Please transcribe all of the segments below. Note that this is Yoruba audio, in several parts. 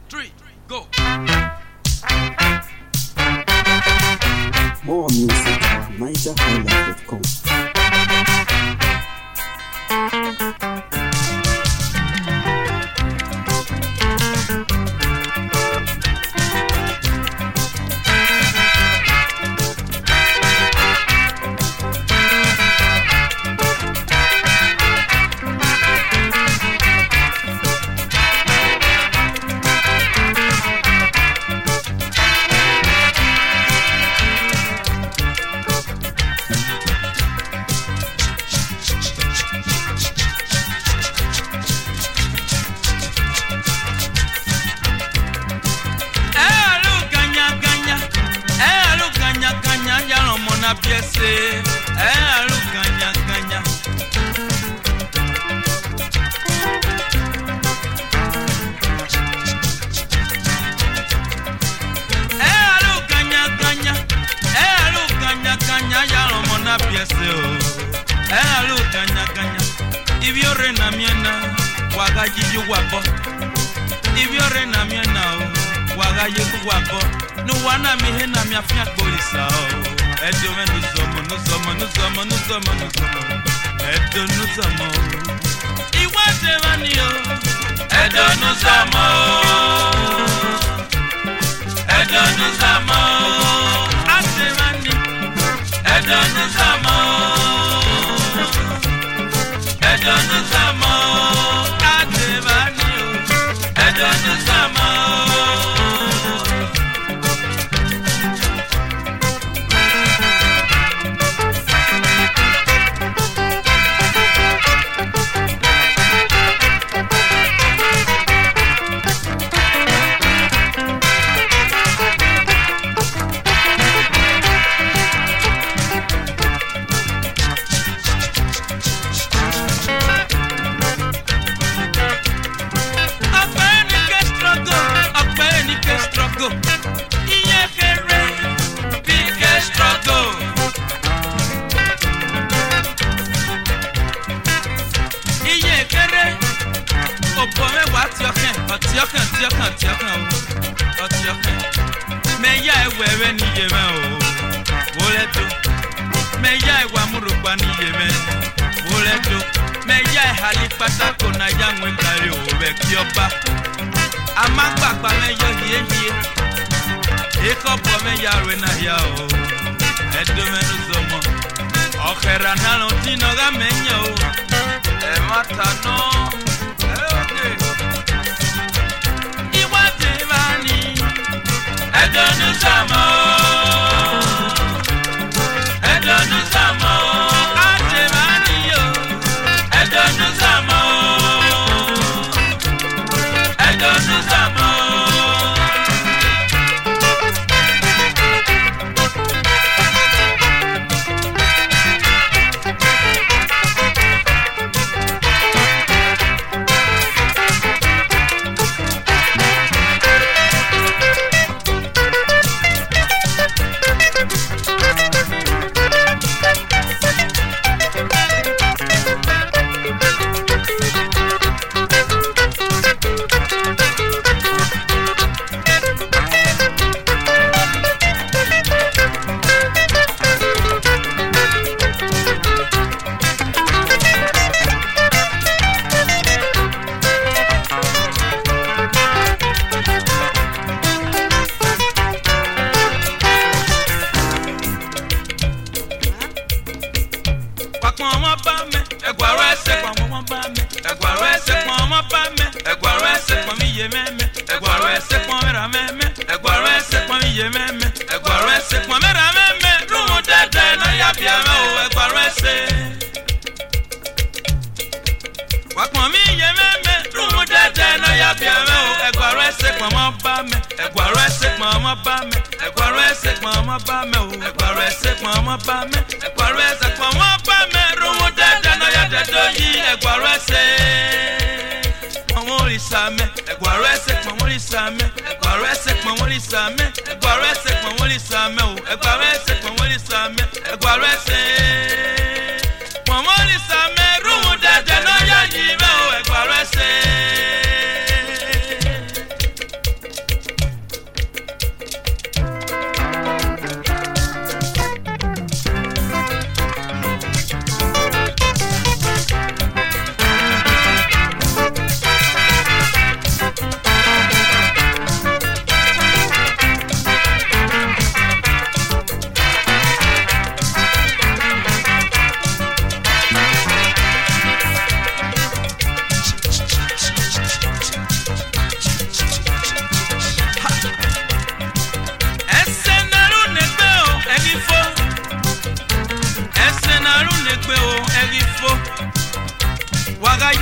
3, go. More music at NigerHighlife.com. Piese, alu ganya ganya. Alu ganya ganya, alu ganya ganya. Ya lo mona piese o. Alu ganya ganya. Ibiore na miena, wagaji yuwapo. Ibiore na miena o, wagaji yuwapo. No wana mihe na miafia polisa o. Edo me nous sommes. Edo nous sommes. Iwa devanio. Edo nous sommes. Edo nous sommes. Adevani. Edo nous sommes. Edo nous sommes. Adevani. Edo nous sommes.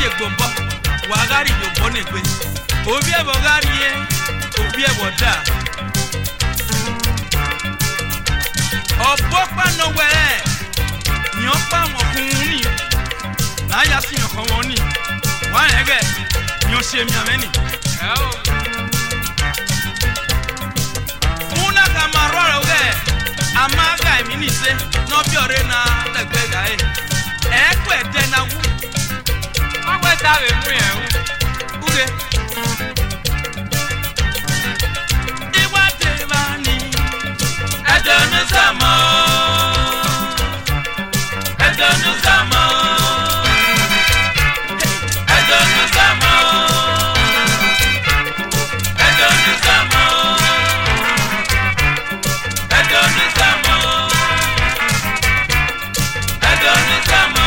ye gbombo wagari yo bonegbe obi e bogari e obi e boda opopa no we ni opa won kun ni na ya si yan won ni wa ege ni o se mi ameni una camarora we amaga mi ni se no bi ore na legbe ga e pe de na wu agbe ta we mu yen uge iwa de bani edonu samo edonu samo edonu samo edonu samo edonu samo edonu samo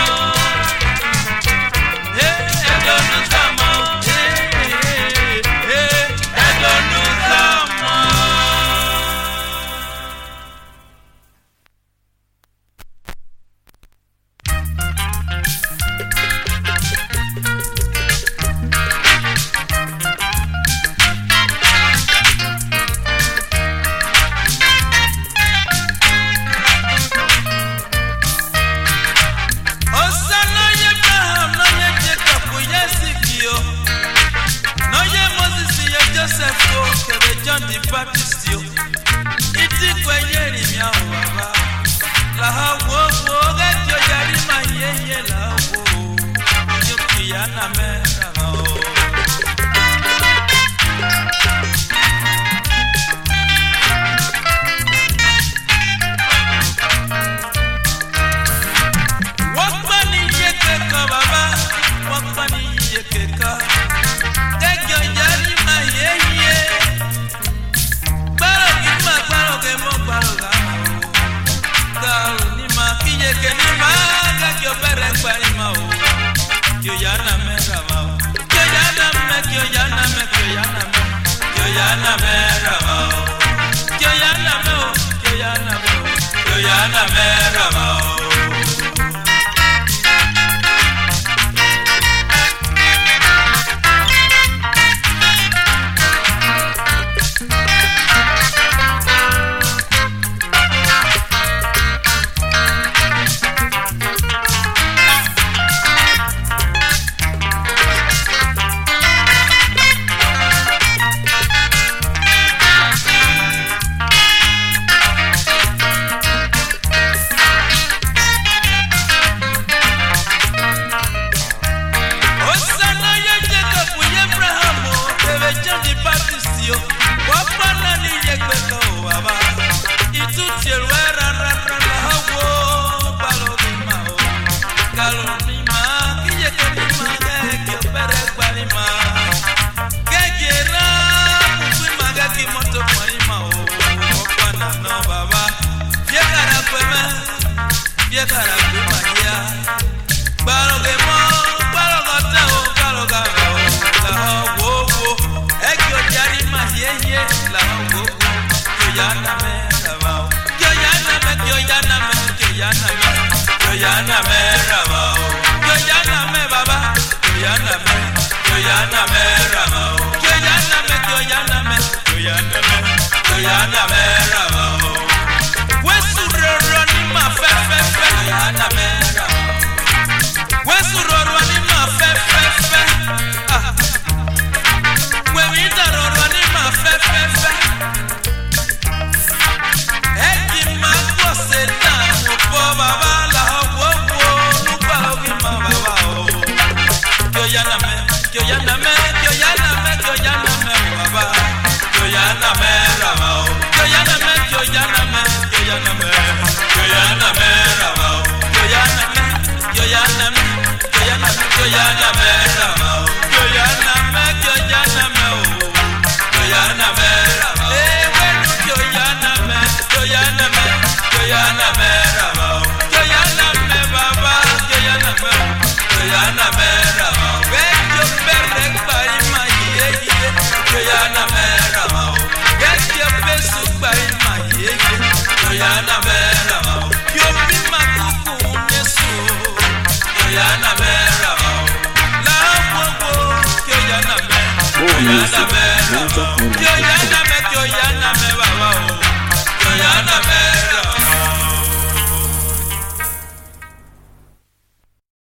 Yo ya na me NigerHighlife.com.